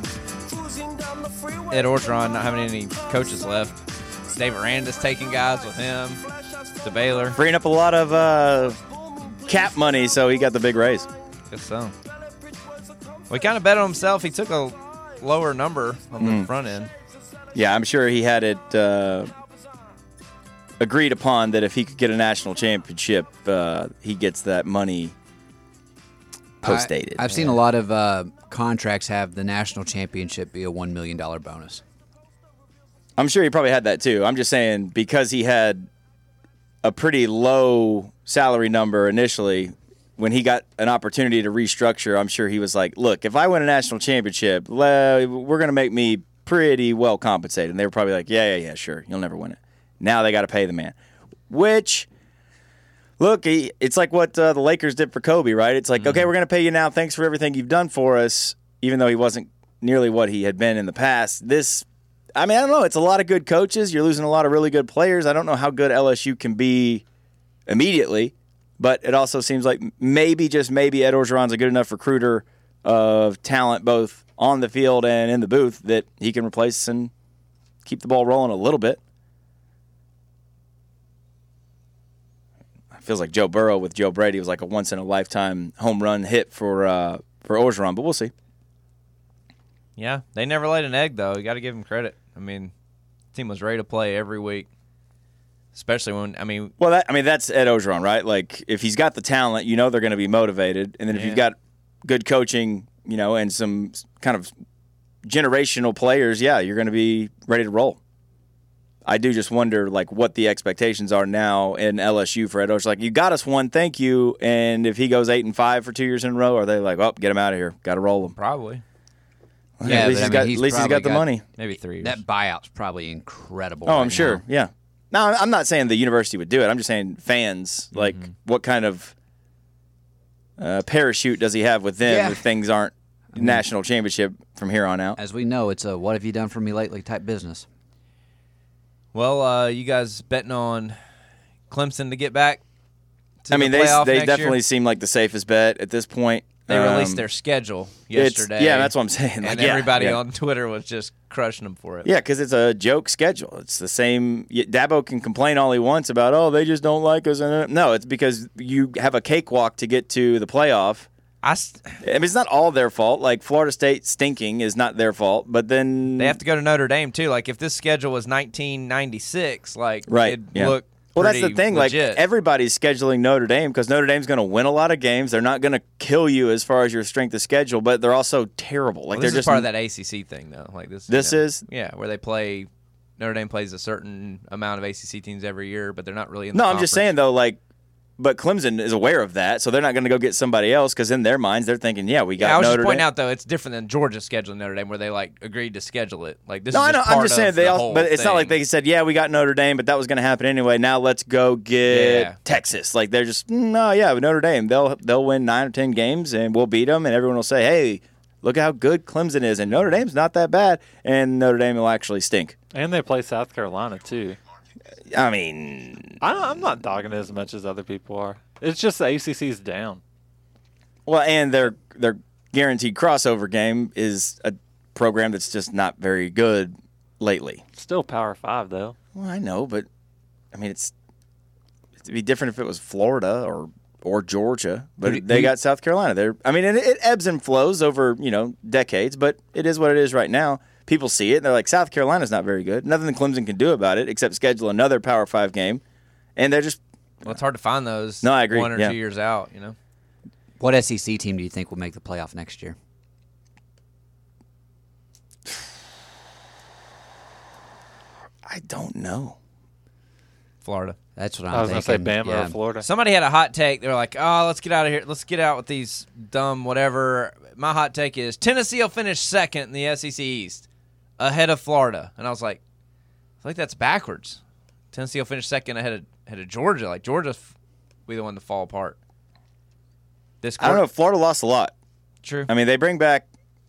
Speaker 1: Ed Orgeron not having any coaches left. Dave Aranda's taking guys with him to Baylor.
Speaker 2: Freeing up a lot of cap money, so he got the big raise.
Speaker 1: Guess so. Well, he kind of bet on himself. He took a lower number on the front end.
Speaker 2: Yeah, I'm sure he had it agreed upon that if he could get a national championship, he gets that money post-dated.
Speaker 3: I've seen a lot of contracts have the national championship be a $1 million bonus.
Speaker 2: I'm sure he probably had that too. I'm just saying because he had a pretty low salary number initially, when he got an opportunity to restructure, I'm sure he was like, look, if I win a national championship, we're going to make me pretty well compensated. And they were probably like, yeah, sure. You'll never win it. Now they got to pay the man. Which, look, it's like what the Lakers did for Kobe, right? It's like, okay, we're going to pay you now. Thanks for everything you've done for us, even though he wasn't nearly what he had been in the past. I don't know. It's a lot of good coaches. You're losing a lot of really good players. I don't know how good LSU can be immediately, but it also seems like maybe, just maybe, Ed Orgeron's a good enough recruiter of talent both on the field and in the booth that he can replace and keep the ball rolling a little bit. It feels like Joe Burrow with Joe Brady was like a once-in-a-lifetime home run hit for Orgeron, but we'll see.
Speaker 1: Yeah, they never laid an egg, though. You got to give him credit. I mean, the team was ready to play every week, especially when,
Speaker 2: that's Ed Orgeron, right? Like, if he's got the talent, they're going to be motivated. And then if you've got good coaching, and some kind of generational players, you're going to be ready to roll. I do just wonder, like, what the expectations are now in LSU for Ed Orgeron. Like, you got us one, thank you. And if he goes 8-5 for 2 years in a row, are they like, get him out of here, got to roll him?
Speaker 1: Probably.
Speaker 3: Yeah,
Speaker 2: at least he's got the money.
Speaker 1: Maybe 3 years.
Speaker 3: That buyout's probably incredible.
Speaker 2: Oh,
Speaker 3: right
Speaker 2: I'm sure.
Speaker 3: now.
Speaker 2: Yeah. No, I'm not saying the university would do it. I'm just saying fans, like, what kind of parachute does he have with them if things aren't national championship from here on out?
Speaker 3: As we know, it's a what have you done for me lately type business.
Speaker 1: Well, you guys betting on Clemson to get back to
Speaker 2: they
Speaker 1: the playoff
Speaker 2: they
Speaker 1: next
Speaker 2: definitely
Speaker 1: year?
Speaker 2: seem like the safest bet at this point.
Speaker 1: They released their schedule yesterday.
Speaker 2: Yeah, that's what I'm saying.
Speaker 1: And everybody on Twitter was just crushing them for it.
Speaker 2: Yeah, because it's a joke schedule. It's the same. Dabo can complain all he wants about, they just don't like us. No, it's because you have a cakewalk to get to the playoff. It's not all their fault. Like, Florida State stinking is not their fault, but then
Speaker 1: they have to go to Notre Dame, too. Like, if this schedule was 1996, it'd look
Speaker 2: well, that's the thing.
Speaker 1: legit.
Speaker 2: Like, everybody's scheduling Notre Dame because Notre Dame's going to win a lot of games. They're not going to kill you as far as your strength of schedule, but they're also terrible. Like,
Speaker 1: this
Speaker 2: they're
Speaker 1: is part of that ACC thing, though. Like this is where they play. Notre Dame plays a certain amount of ACC teams every year, but they're not really in the
Speaker 2: I'm just saying, though, like, but Clemson is aware of that, so they're not going to go get somebody else because in their minds they're thinking, we got
Speaker 1: I was
Speaker 2: Notre
Speaker 1: just pointing
Speaker 2: Dame.
Speaker 1: out, though, it's different than Georgia scheduling Notre Dame, where they agreed to schedule it. Like this.
Speaker 2: No,
Speaker 1: is
Speaker 2: I know.
Speaker 1: just
Speaker 2: I'm
Speaker 1: part
Speaker 2: just saying
Speaker 1: of
Speaker 2: they
Speaker 1: the
Speaker 2: also,
Speaker 1: whole
Speaker 2: but it's not like
Speaker 1: thing.
Speaker 2: they said, we got Notre Dame, but that was going to happen anyway. Now let's go get Texas. Like, they're just Notre Dame. They'll win 9 or 10 games and we'll beat them, and everyone will say, hey, look at how good Clemson is, and Notre Dame's not that bad, and Notre Dame will actually stink.
Speaker 4: And they play South Carolina, too.
Speaker 2: I mean,
Speaker 4: I'm not dogging it as much as other people are. It's just the ACC's down.
Speaker 2: well, and their guaranteed crossover game is a program that's just not very good lately.
Speaker 4: Still Power 5, though.
Speaker 2: Well, I know, but I mean, it'd be different if it was Florida or Georgia, but they got South Carolina. It ebbs and flows over decades, but it is what it is right now. People see it, and they're like, South Carolina's not very good. Nothing that Clemson can do about it except schedule another Power 5 game, and they're just
Speaker 1: Well, it's hard to find those.
Speaker 2: No, I agree,
Speaker 1: 1 or
Speaker 2: yeah.
Speaker 1: 2 years out.
Speaker 3: What SEC team do you think will make the playoff next year?
Speaker 2: I don't know.
Speaker 1: Florida.
Speaker 3: That's what
Speaker 4: I was
Speaker 3: I'm
Speaker 4: going to say
Speaker 3: thinking.
Speaker 4: Bama
Speaker 3: Yeah.
Speaker 4: or Florida.
Speaker 1: Somebody had a hot take. They were like, "Oh, let's get out of here. Let's get out with these dumb whatever." My hot take is Tennessee will finish second in the SEC East, ahead of Florida. And I was like, I think that's backwards. Tennessee will finish second ahead of Georgia. Like Georgia, be the one to fall apart. This
Speaker 2: I don't know. Florida lost a lot.
Speaker 1: True.
Speaker 2: I mean, they bring back.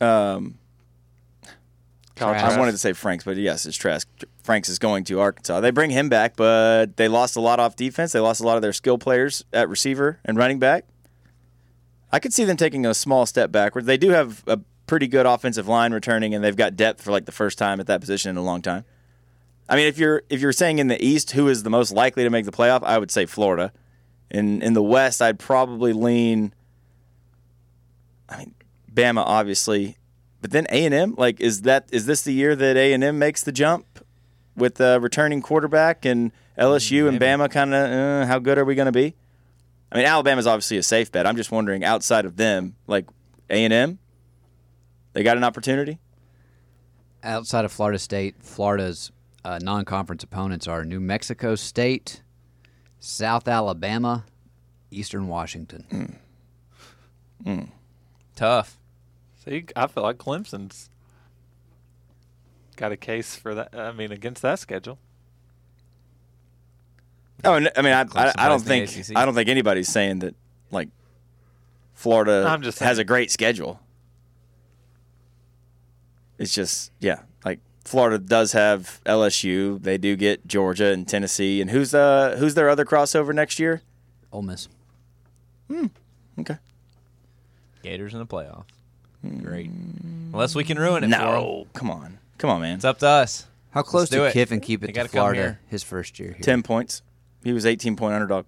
Speaker 4: Kyle
Speaker 3: Trask.
Speaker 2: I
Speaker 4: Trask.
Speaker 2: wanted to say Franks, but yes, it's Trask. Franks is going to Arkansas. They bring him back, but they lost a lot off defense. They lost a lot of their skill players at receiver and running back. I could see them taking a small step backwards. They do have a pretty good offensive line returning, and they've got depth for like the first time at that position in a long time. I mean, if you're saying in the East who is the most likely to make the playoff, I would say Florida. In the West, I'd probably lean. I mean, Bama obviously, but then A&M. Like, is this the year that A&M makes the jump with the returning quarterback and LSU and
Speaker 1: Maybe.
Speaker 2: Bama? Kind of, how good are we going to be? I mean, Alabama's obviously a safe bet. I'm just wondering, outside of them, like A&M, they got an opportunity.
Speaker 3: Outside of Florida State, Florida's non-conference opponents are New Mexico State, South Alabama, Eastern Washington.
Speaker 1: Tough.
Speaker 4: See, I feel like Clemson's got a case for that. I mean, against that schedule.
Speaker 2: Oh, and I mean, I
Speaker 1: Clemson
Speaker 2: don't
Speaker 1: plays
Speaker 2: think
Speaker 1: in the ACC.
Speaker 2: anybody's saying that like Florida
Speaker 4: I'm just
Speaker 2: has
Speaker 4: saying.
Speaker 2: a great schedule. It's just like Florida does have LSU. They do get Georgia and Tennessee. And who's their other crossover next year?
Speaker 3: Ole Miss.
Speaker 2: Okay.
Speaker 1: Gators in the playoff. Great. Unless we can ruin it for 'em.
Speaker 2: No, come on, man.
Speaker 1: It's up to us.
Speaker 3: How close
Speaker 1: Let's do
Speaker 3: did
Speaker 1: it.
Speaker 3: Kiffin keep
Speaker 1: They
Speaker 3: it
Speaker 1: gotta
Speaker 3: to
Speaker 1: come
Speaker 3: Florida
Speaker 1: here.
Speaker 3: his first year here?
Speaker 2: 10 points. He was 18-point underdog.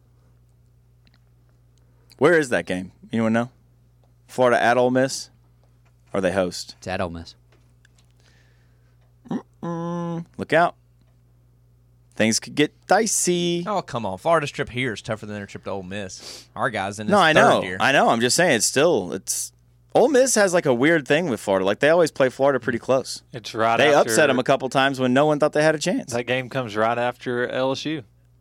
Speaker 2: Where is that game? Anyone know? Florida at Ole Miss, or they host?
Speaker 3: It's at Ole Miss.
Speaker 2: Look out. Things could get dicey.
Speaker 1: Oh, come on. Florida's trip here is tougher than their trip to Ole Miss. Our guys in his
Speaker 2: No, I
Speaker 1: third
Speaker 2: know.
Speaker 1: year.
Speaker 2: I know. I'm just saying it's Ole Miss has like a weird thing with Florida. Like they always play Florida pretty close.
Speaker 4: It's right
Speaker 2: They
Speaker 4: after,
Speaker 2: upset them a couple times when no one thought they had a chance.
Speaker 4: That game comes right after LSU.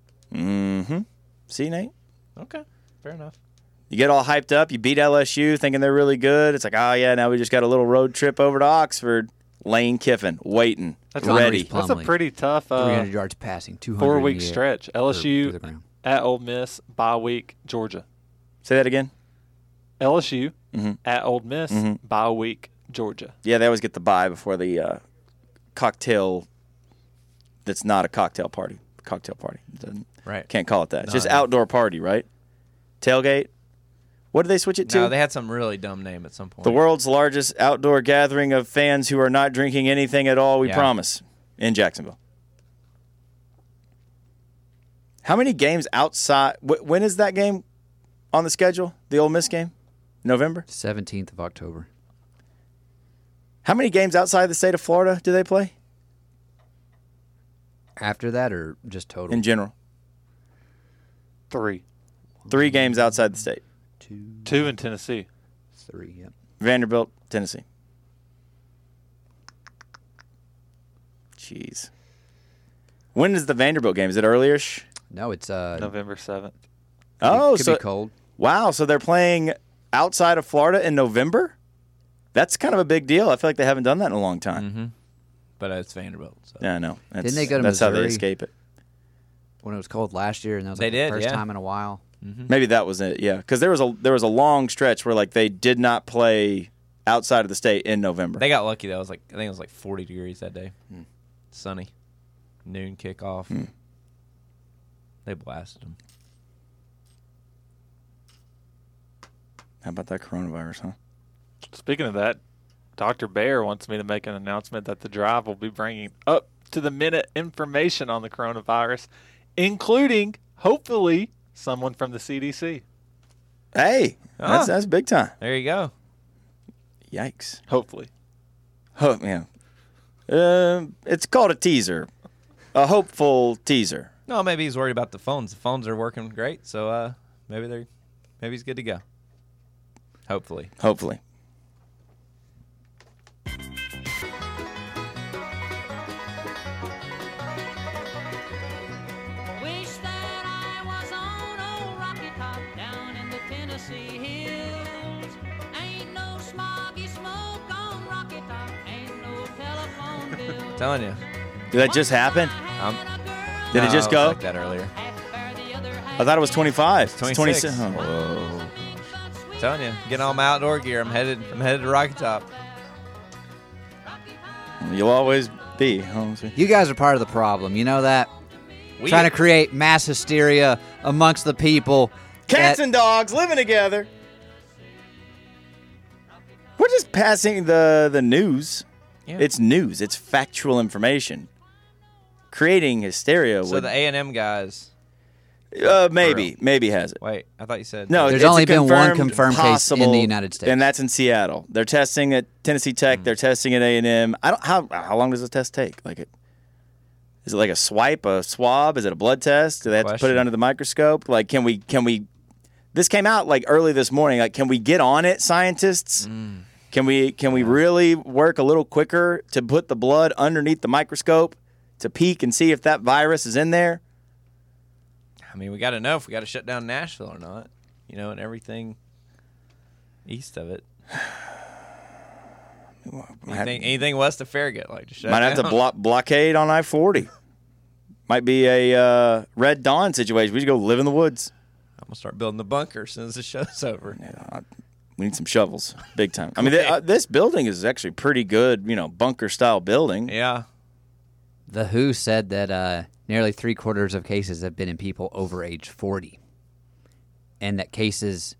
Speaker 2: See, Nate?
Speaker 1: Okay. Fair enough.
Speaker 2: You get all hyped up. You beat LSU thinking they're really good. It's like, oh, yeah, now we just got a little road trip over to Oxford. Lane Kiffin waiting,
Speaker 4: That's
Speaker 2: ready.
Speaker 3: Plumlee.
Speaker 4: That's a pretty tough
Speaker 3: 300 yards passing, 200
Speaker 4: 4-week
Speaker 3: in the air,
Speaker 4: stretch.
Speaker 3: or through the
Speaker 4: LSU
Speaker 3: ground.
Speaker 4: at Ole Miss, bye week, Georgia.
Speaker 2: Say that again?
Speaker 4: LSU at Ole Miss, bye week, Georgia.
Speaker 2: Yeah, they always get the bye before the cocktail that's not a cocktail party. Cocktail party.
Speaker 1: Right.
Speaker 2: Can't call it that. It's
Speaker 1: No,
Speaker 2: just
Speaker 1: no.
Speaker 2: outdoor party, right? Tailgate? What did they switch it to?
Speaker 1: No, they had some really dumb name at some point.
Speaker 2: The world's largest outdoor gathering of fans who are not drinking anything at all, we
Speaker 1: Yeah.
Speaker 2: promise, in Jacksonville. How many games outside? When is that game on the schedule? The Ole Miss game? November?
Speaker 3: 17th of October.
Speaker 2: How many games outside the state of Florida do they play
Speaker 3: After that, or just total?
Speaker 2: in general?
Speaker 4: 3.
Speaker 2: 3 games outside the state.
Speaker 4: 2 in Tennessee.
Speaker 3: 3, yep.
Speaker 2: Vanderbilt, Tennessee. Jeez. When is the Vanderbilt game? Is it early-ish?
Speaker 3: No, it's
Speaker 4: November 7th.
Speaker 2: Oh,
Speaker 3: could
Speaker 2: so
Speaker 3: be cold.
Speaker 2: wow. So they're playing outside of Florida in November? That's kind of a big deal. I feel like they haven't done that in a long time.
Speaker 1: But it's Vanderbilt. So.
Speaker 2: Yeah, I know.
Speaker 3: Didn't they go to
Speaker 2: That's how they
Speaker 3: Missouri?
Speaker 2: escape it.
Speaker 3: When it was cold last year, and that was
Speaker 1: They
Speaker 3: like
Speaker 1: did,
Speaker 3: the first
Speaker 1: yeah.
Speaker 3: time in a while.
Speaker 2: Maybe that was it. Yeah, because there was a long stretch where like they did not play outside of the state in November.
Speaker 1: They got lucky, though. I think it was like 40 degrees that day. Sunny. Noon kickoff. They blasted them.
Speaker 2: How about that coronavirus, huh?
Speaker 4: Speaking of that, Dr. Bear wants me to make an announcement that the drive will be bringing up to the minute information on the coronavirus, including, hopefully, someone from the CDC.
Speaker 2: Hey,
Speaker 1: Ah.
Speaker 2: that's big time.
Speaker 1: There you go.
Speaker 2: Yikes.
Speaker 4: Hopefully.
Speaker 2: Oh, yeah. It's called a teaser, a hopeful teaser.
Speaker 1: No, maybe he's worried about the phones. The phones are working great, so maybe he's good to go. Hopefully.
Speaker 2: Hopefully.
Speaker 5: Wish that I was on old Rocky Top down in the Tennessee hills. Ain't no smoggy smoke on Rocky Top, ain't no telephone bill.
Speaker 1: Telling you.
Speaker 2: Did that just happen? Did it just
Speaker 1: No,
Speaker 2: go?
Speaker 1: like that earlier.
Speaker 2: I thought it was 25. It's
Speaker 1: 26.
Speaker 2: 26. Oh, whoa.
Speaker 1: Telling you, getting all my outdoor gear. I'm headed to Rocky Top.
Speaker 2: You'll always be.
Speaker 3: You guys are part of the problem. You know that? Trying to create mass hysteria amongst the people.
Speaker 2: Cats
Speaker 3: that-
Speaker 2: and dogs living together. We're just passing the news.
Speaker 1: Yeah.
Speaker 2: It's news. It's factual information. Creating hysteria
Speaker 1: So
Speaker 2: would
Speaker 1: the A&M guys.
Speaker 2: maybe has it.
Speaker 1: Wait, I thought you said
Speaker 2: No,
Speaker 3: There's
Speaker 2: it's
Speaker 3: only
Speaker 2: a
Speaker 3: been one
Speaker 2: confirmed
Speaker 3: confirmed case in the
Speaker 2: possible,
Speaker 3: United States.
Speaker 2: and that's in Seattle. They're testing at Tennessee Tech. They're testing at A&M. I don't how long does the test take? Is it like a swipe, a swab? Is it a blood test? Do they have to put
Speaker 1: Question.
Speaker 2: it under the microscope? Like, can we? This came out like early this morning. Like, can we get on it, scientists? Can we really work a little quicker to put the blood underneath the microscope to peek and see if that virus is in there?
Speaker 1: I mean, we got to know if we got to shut down Nashville or not. You know, and everything east of it. Anything west of Farragut, like to shut
Speaker 2: Might
Speaker 1: down.
Speaker 2: have to blockade on I-40. Might be a Red Dawn situation. We should go live in the woods.
Speaker 1: I'm gonna start building the bunker as soon as the show's over.
Speaker 2: We need some shovels, big time. I mean, this building is actually pretty good, bunker-style building.
Speaker 1: Yeah.
Speaker 3: The WHO said that nearly 3/4 of cases have been in people over age 40. And that cases,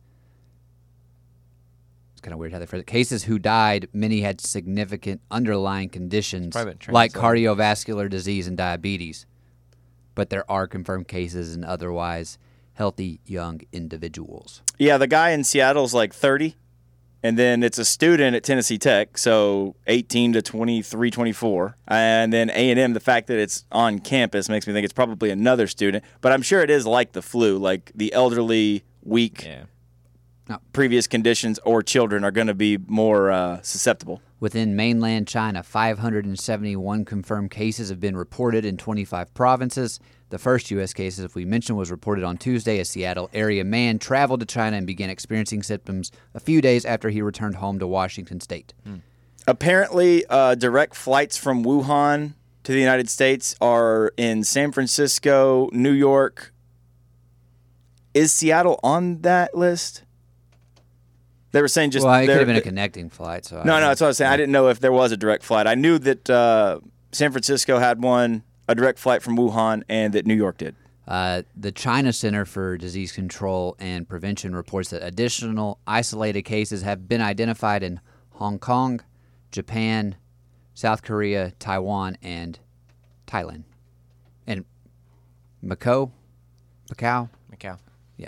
Speaker 3: it's kind of weird how they phrase it, cases who died, many had significant underlying conditions
Speaker 1: Probably been
Speaker 3: like
Speaker 1: translated.
Speaker 3: cardiovascular disease and diabetes. But there are confirmed cases in otherwise healthy young individuals.
Speaker 2: Yeah, the guy in Seattle's like 30, and then it's a student at Tennessee Tech, so 18 to 23, 24. And then A&M, the fact that it's on campus makes me think it's probably another student. But I'm sure it is like the flu, like the elderly, weak,
Speaker 1: Yeah.
Speaker 2: previous conditions or children are going to be more susceptible.
Speaker 3: Within mainland China, 571 confirmed cases have been reported in 25 provinces. The first U.S. case, as we mentioned, was reported on Tuesday. A Seattle area man traveled to China and began experiencing symptoms a few days after he returned home to Washington State.
Speaker 2: Apparently, direct flights from Wuhan to the United States are in San Francisco, New York. Is Seattle on that list? They were saying just
Speaker 3: Well, it could
Speaker 2: they're-
Speaker 3: have been a connecting flight. So
Speaker 2: No, that's what I was saying. I didn't know if there was a direct flight. I knew that San Francisco had one, a direct flight from Wuhan, and that New York did.
Speaker 3: The China Center for Disease Control and Prevention reports that additional isolated cases have been identified in Hong Kong, Japan, South Korea, Taiwan, and Thailand. And Macau?
Speaker 1: Macau.
Speaker 3: Yeah.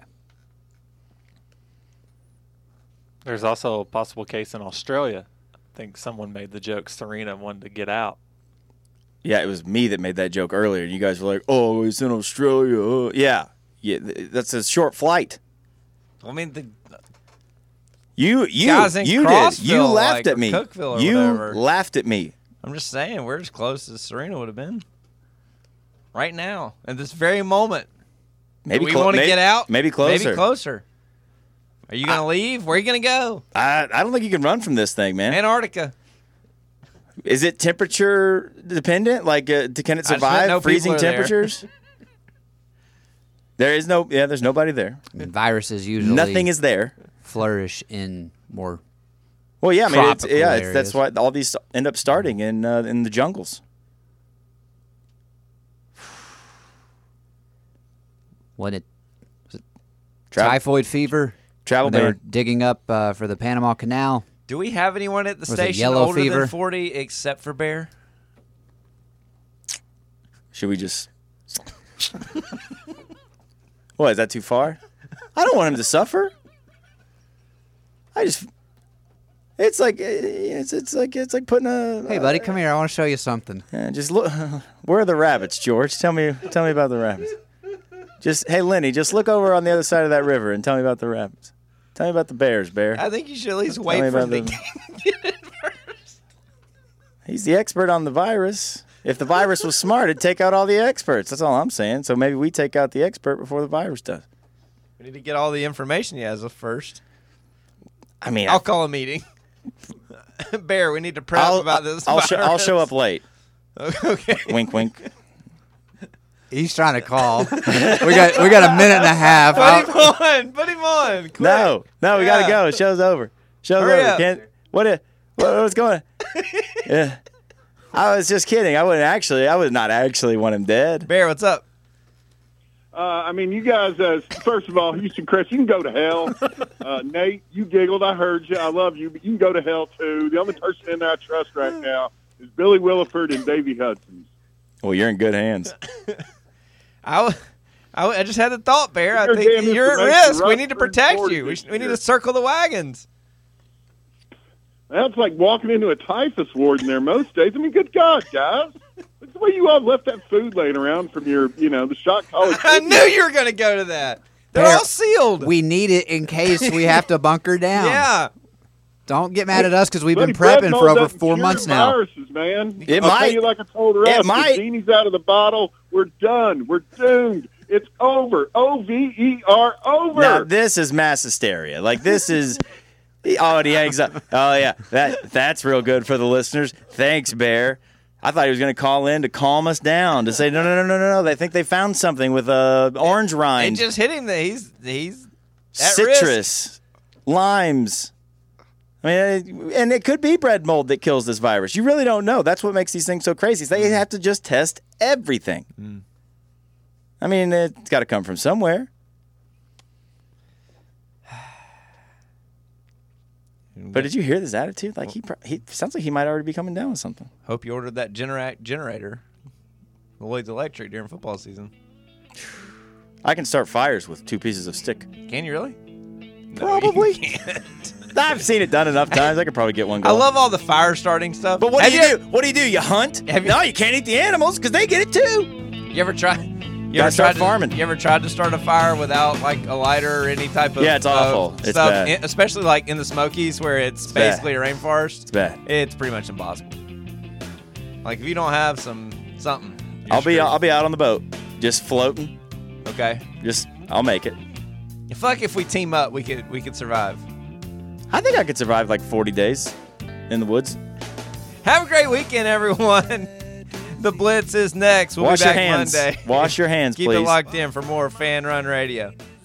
Speaker 4: There's also a possible case in Australia. I think someone made the joke Serena wanted to get out.
Speaker 2: Yeah, it was me that made that joke earlier. You guys were like, "Oh, it's in Australia." Yeah, that's a short flight.
Speaker 1: I mean, the
Speaker 2: You
Speaker 1: Guys in
Speaker 2: did. You
Speaker 1: Crossville,
Speaker 2: laughed
Speaker 1: like,
Speaker 2: at
Speaker 1: or
Speaker 2: me.
Speaker 1: Cookeville or
Speaker 2: You
Speaker 1: whatever.
Speaker 2: laughed at me.
Speaker 1: I'm just saying, we're as close as Serena would have been right now at this very moment.
Speaker 2: Maybe
Speaker 1: Do we want to get out?
Speaker 2: Maybe closer.
Speaker 1: Maybe closer. Are you gonna leave? Where are you gonna go?
Speaker 2: I don't think you can run from this thing, man.
Speaker 1: Antarctica.
Speaker 2: Is it temperature dependent? Like, can it
Speaker 1: just meant
Speaker 2: survive
Speaker 1: no
Speaker 2: freezing
Speaker 1: people are there.
Speaker 2: temperatures? There's nobody there.
Speaker 3: I mean, viruses usually
Speaker 2: Nothing is there.
Speaker 3: flourish in more.
Speaker 2: Well, yeah, I mean,
Speaker 3: Tropical
Speaker 2: that's
Speaker 3: areas.
Speaker 2: why all these end up starting in the jungles.
Speaker 3: What it
Speaker 2: Travel,
Speaker 3: typhoid fever?
Speaker 2: travel
Speaker 3: When they were
Speaker 2: ban.
Speaker 3: digging up for the Panama Canal.
Speaker 1: Do we have anyone at the
Speaker 3: Was it
Speaker 1: station
Speaker 3: yellow
Speaker 1: older
Speaker 3: fever?
Speaker 1: than 40 except for Bear?
Speaker 2: Should we just? What, is that too far? I don't want him to suffer. It's like it's like putting a.
Speaker 3: Hey, buddy, come here. I want to show you something.
Speaker 2: Just look. Where are the rabbits, George? Tell me about the rabbits. Hey, Lenny, just look over on the other side of that river and tell me about the rabbits. Tell me about the bears, Bear.
Speaker 1: I think you should at least
Speaker 2: Tell
Speaker 1: wait
Speaker 2: me
Speaker 1: for
Speaker 2: about
Speaker 1: him to
Speaker 2: the-
Speaker 1: get it first.
Speaker 2: He's the expert on the virus. If the virus was smart, it'd take out all the experts. That's all I'm saying. So maybe we take out the expert before the virus does.
Speaker 1: We need to get all the information he has first.
Speaker 2: I mean,
Speaker 1: I'll call a meeting. Bear, we need to prep about this.
Speaker 2: I'll show
Speaker 1: virus.
Speaker 2: up late.
Speaker 1: Okay.
Speaker 2: Wink, wink.
Speaker 3: He's trying to call. we got a minute and a half.
Speaker 1: Put him on. Quick.
Speaker 2: No, we gotta go. Show's over.
Speaker 1: Hurry up.
Speaker 2: What's going? Yeah, I was just kidding. I would not actually want him dead.
Speaker 1: Bear, what's up?
Speaker 6: I mean, you guys, first of all, Houston Chris, you can go to hell. Nate, you giggled. I heard you. I love you, but you can go to hell, too. The only person in there I trust right now is Billy Williford and Davey Hudson.
Speaker 2: Well, you're in good hands.
Speaker 1: I just had the thought, Bear. I
Speaker 6: Your
Speaker 1: think
Speaker 6: damn
Speaker 1: you're at
Speaker 6: information,
Speaker 1: risk. We need to
Speaker 6: Rutherford
Speaker 1: protect
Speaker 6: Ford
Speaker 1: you. We
Speaker 6: this
Speaker 1: need
Speaker 6: year.
Speaker 1: to circle the wagons.
Speaker 6: That's like walking into a typhus ward in there most days. I mean, good God, guys. Look the way you all left that food laying around from your, the shot college.
Speaker 1: I knew you were going to go to that. They're
Speaker 3: Bear,
Speaker 1: all sealed.
Speaker 3: We need it in case we have to bunker down.
Speaker 1: Yeah.
Speaker 3: Don't get mad at us because we've been
Speaker 6: Buddy, bread
Speaker 3: prepping
Speaker 6: mold
Speaker 3: for over
Speaker 6: doesn't
Speaker 3: 4
Speaker 6: cure
Speaker 3: months now.
Speaker 6: Viruses, man.
Speaker 2: It
Speaker 6: I'll
Speaker 2: might.
Speaker 6: tell you like I told Russ.
Speaker 2: It might.
Speaker 6: The genie's out of the bottle. We're done. We're doomed. It's over. O-V-E-R, over.
Speaker 2: Now this is mass hysteria. Like this is. Oh, the anxiety. Oh yeah, that's real good for the listeners. Thanks, Bear. I thought he was going to call in to calm us down to say no. They think they found something with orange
Speaker 1: It
Speaker 2: rind,
Speaker 1: just hit him that he's at
Speaker 2: citrus,
Speaker 1: risk.
Speaker 2: limes. I mean, and it could be bread mold that kills this virus. You really don't know. That's what makes these things so crazy. Is they have to just test everything. I mean, it's got to come from somewhere. But did you hear this attitude? Like he sounds like he might already be coming down with something.
Speaker 1: Hope you ordered that generator. Lloyd's Electric during football season.
Speaker 2: I can start fires with 2 pieces of stick.
Speaker 1: Can you really? No,
Speaker 2: Probably.
Speaker 1: you can't.
Speaker 2: I've seen it done enough times. I could probably get one
Speaker 1: I
Speaker 2: going.
Speaker 1: love all the fire starting stuff.
Speaker 2: But what
Speaker 1: Have
Speaker 2: do you do? What do? You hunt? No, you can't eat the animals because they get it too.
Speaker 1: You ever try?
Speaker 2: Gotta start farming.
Speaker 1: You ever tried to start a fire without like a lighter or any type of
Speaker 2: Yeah, it's awful. It's
Speaker 1: stuff,
Speaker 2: bad.
Speaker 1: especially like in the Smokies where it's
Speaker 2: bad.
Speaker 1: basically a rainforest.
Speaker 2: It's bad.
Speaker 1: It's pretty much impossible. Like if you don't have something, you're
Speaker 2: I'll be
Speaker 1: screwed.
Speaker 2: out on the boat, just floating.
Speaker 1: Okay.
Speaker 2: I'll make it.
Speaker 1: Fuck if we team up, we could survive.
Speaker 2: I think I could survive like 40 days in the woods.
Speaker 1: Have a great weekend, everyone. The Blitz is next. We'll
Speaker 2: Wash
Speaker 1: be
Speaker 2: your
Speaker 1: back
Speaker 2: hands.
Speaker 1: Monday.
Speaker 2: Wash your hands,
Speaker 1: Keep
Speaker 2: please.
Speaker 1: it locked in for more Fan Run Radio.